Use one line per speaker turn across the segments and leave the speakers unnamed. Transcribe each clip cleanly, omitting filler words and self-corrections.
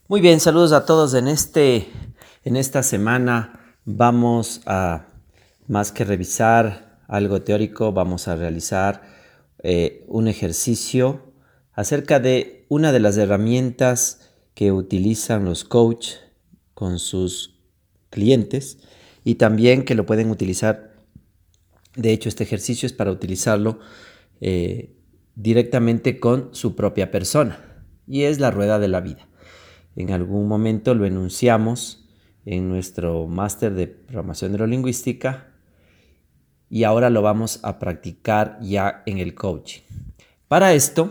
Muy bien, saludos a todos. En esta semana vamos a, más que revisar algo teórico, vamos a realizar un ejercicio acerca de una de las herramientas que utilizan los coach con sus clientes y también que lo pueden utilizar. De hecho, este ejercicio es para utilizarlo eh, directamente con su propia persona y es la rueda de la vida. En algún momento lo enunciamos en nuestro máster de programación neurolingüística y ahora lo vamos a practicar ya en el coaching. Para esto,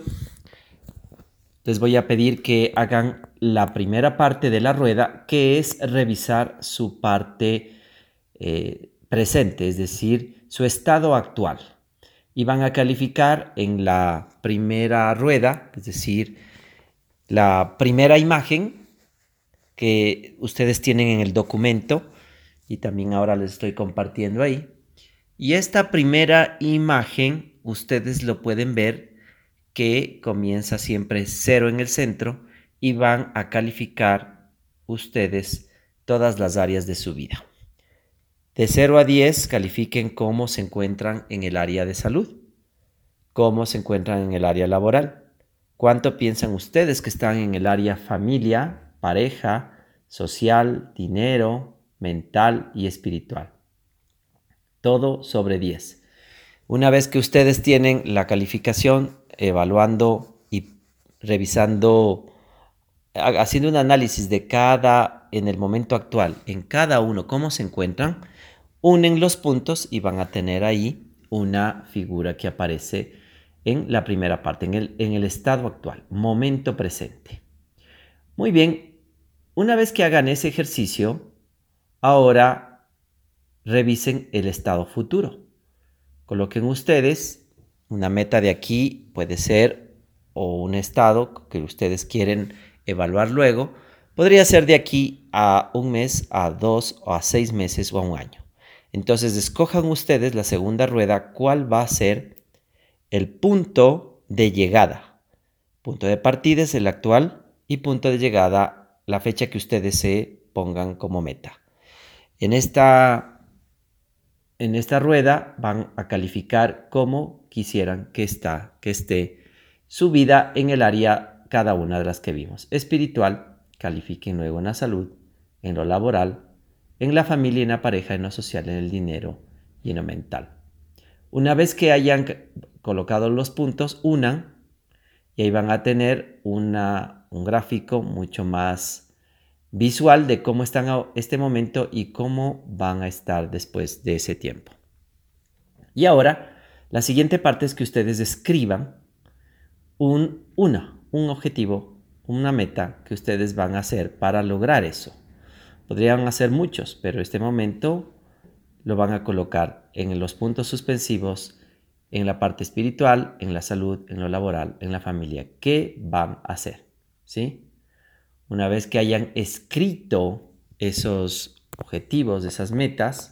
les voy a pedir que hagan la primera parte de la rueda, que es revisar su parte presente, es decir, su estado actual. Y van a calificar en la primera rueda, es decir, la primera imagen que ustedes tienen en el documento y también ahora les estoy compartiendo ahí. Y esta primera imagen ustedes lo pueden ver que comienza siempre 0 en el centro y van a calificar ustedes todas las áreas de su vida. De 0 a 10 califiquen cómo se encuentran en el área de salud, cómo se encuentran en el área laboral, cuánto piensan ustedes que están en el área familia, pareja, social, dinero, mental y espiritual. Todo sobre 10. Una vez que ustedes tienen la calificación, evaluando y revisando, haciendo un análisis de cada, en el momento actual, en cada uno, cómo se encuentran, unen los puntos y van a tener ahí una figura que aparece en la primera parte, en el estado actual, momento presente. Muy bien, una vez que hagan ese ejercicio, ahora revisen el estado futuro. Coloquen ustedes una meta de aquí, puede ser, o un estado que ustedes quieren evaluar luego, podría ser de aquí a un mes, a 2 o a 6 meses o a un año. Entonces, escojan ustedes la segunda rueda, cuál va a ser el punto de llegada. Punto de partida es el actual y punto de llegada, la fecha que ustedes se pongan como meta. En esta rueda van a calificar cómo quisieran que esté su vida en el área cada una de las que vimos. Espiritual, califiquen luego en la salud, en lo laboral, en la familia, en la pareja, en lo social, en el dinero y en lo mental. Una vez que hayan colocado los puntos, unan y ahí van a tener un gráfico mucho más visual de cómo están a este momento y cómo van a estar después de ese tiempo. Y ahora, la siguiente parte es que ustedes escriban un objetivo, una meta que ustedes van a hacer para lograr eso. Podrían hacer muchos, pero este momento lo van a colocar en los puntos suspensivos, en la parte espiritual, en la salud, en lo laboral, en la familia. ¿Qué van a hacer? ¿Sí? Una vez que hayan escrito esos objetivos, esas metas,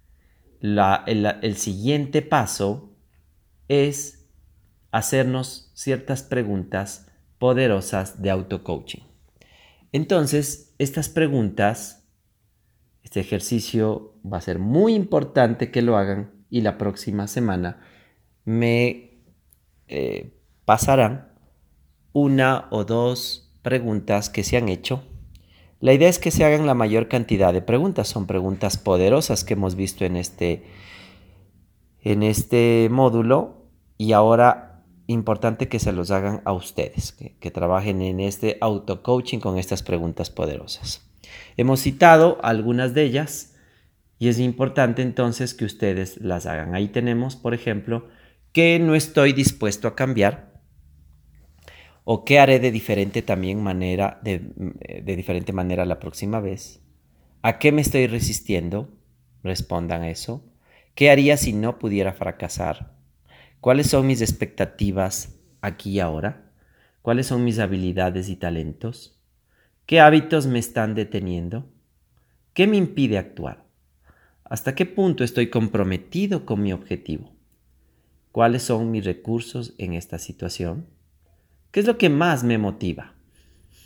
el siguiente paso es hacernos ciertas preguntas poderosas de auto-coaching. Entonces, estas preguntas, este ejercicio va a ser muy importante que lo hagan y la próxima semana me pasarán una o dos preguntas que se han hecho. La idea es que se hagan la mayor cantidad de preguntas. Son preguntas poderosas que hemos visto en este módulo y ahora importante que se los hagan a ustedes, que trabajen en este auto-coaching con estas preguntas poderosas. Hemos citado algunas de ellas y es importante entonces que ustedes las hagan. Ahí tenemos, por ejemplo, ¿qué no estoy dispuesto a cambiar? ¿O qué haré de diferente de diferente manera la próxima vez? ¿A qué me estoy resistiendo? Respondan a eso. ¿Qué haría si no pudiera fracasar? ¿Cuáles son mis expectativas aquí y ahora? ¿Cuáles son mis habilidades y talentos? ¿Qué hábitos me están deteniendo? ¿Qué me impide actuar? ¿Hasta qué punto estoy comprometido con mi objetivo? ¿Cuáles son mis recursos en esta situación? ¿Qué es lo que más me motiva?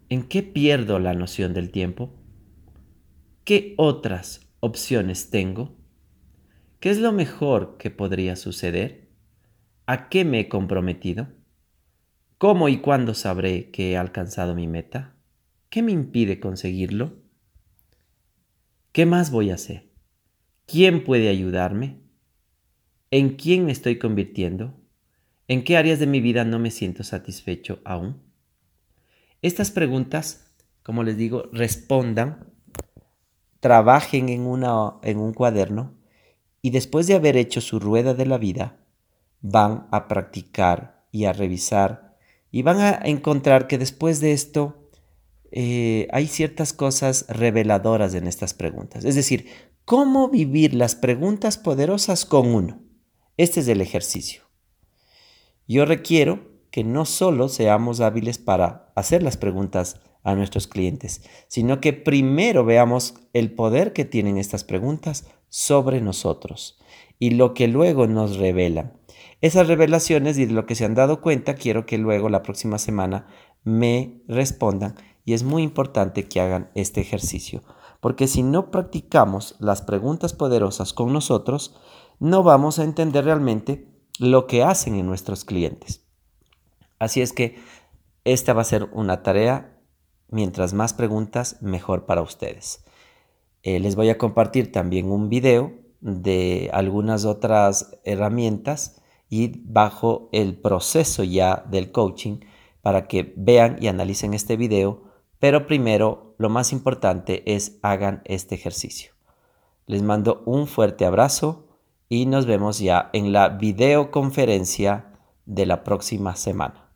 ¿En qué pierdo la noción del tiempo? ¿Qué otras opciones tengo? ¿Qué es lo mejor que podría suceder? ¿A qué me he comprometido? ¿Cómo y cuándo sabré que he alcanzado mi meta? ¿Qué me impide conseguirlo? ¿Qué más voy a hacer? ¿Quién puede ayudarme? ¿En quién me estoy convirtiendo? ¿En qué áreas de mi vida no me siento satisfecho aún? Estas preguntas, como les digo, respondan, trabajen en un cuaderno y después de haber hecho su rueda de la vida, van a practicar y a revisar y van a encontrar que después de esto hay ciertas cosas reveladoras en estas preguntas. Es decir, ¿cómo vivir las preguntas poderosas con uno? Este es el ejercicio. Yo requiero que no solo seamos hábiles para hacer las preguntas a nuestros clientes, sino que primero veamos el poder que tienen estas preguntas sobre nosotros y lo que luego nos revelan. Esas revelaciones y de lo que se han dado cuenta, quiero que luego la próxima semana me respondan y es muy importante que hagan este ejercicio, porque si no practicamos las preguntas poderosas con nosotros, no vamos a entender realmente lo que hacen en nuestros clientes. Así es que esta va a ser una tarea, mientras más preguntas, mejor para ustedes. Les voy a compartir también un video de algunas otras herramientas y bajo el proceso ya del coaching para que vean y analicen este video, pero primero lo más importante es hagan este ejercicio. Les mando un fuerte abrazo y nos vemos ya en la videoconferencia de la próxima semana.